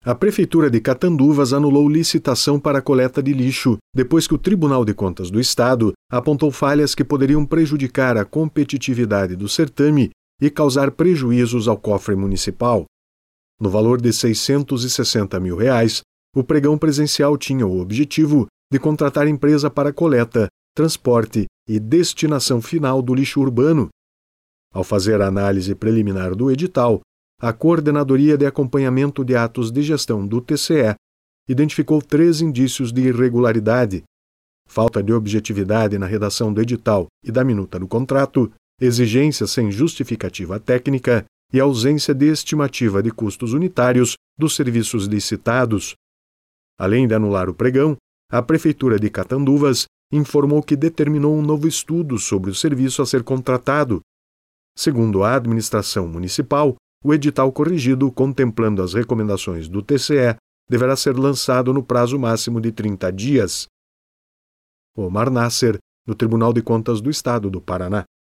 A Prefeitura de Catanduvas anulou licitação para a coleta de lixo, depois que o Tribunal de Contas do Estado apontou falhas que poderiam prejudicar a competitividade do certame e causar prejuízos ao cofre municipal. No valor de R$ 660 mil, o pregão presencial tinha o objetivo de contratar empresa para coleta, transporte e destinação final do lixo urbano. Ao fazer a análise preliminar do edital, a Coordenadoria de Acompanhamento de Atos de Gestão do TCE identificou 3 indícios de irregularidade: falta de objetividade na redação do edital e da minuta do contrato, exigência sem justificativa técnica e ausência de estimativa de custos unitários dos serviços licitados. Além de anular o pregão, a Prefeitura de Catanduvas informou que determinou um novo estudo sobre o serviço a ser contratado. Segundo a administração municipal, o edital corrigido, contemplando as recomendações do TCE, deverá ser lançado no prazo máximo de 30 dias. Omar Nasser, do Tribunal de Contas do Estado do Paraná.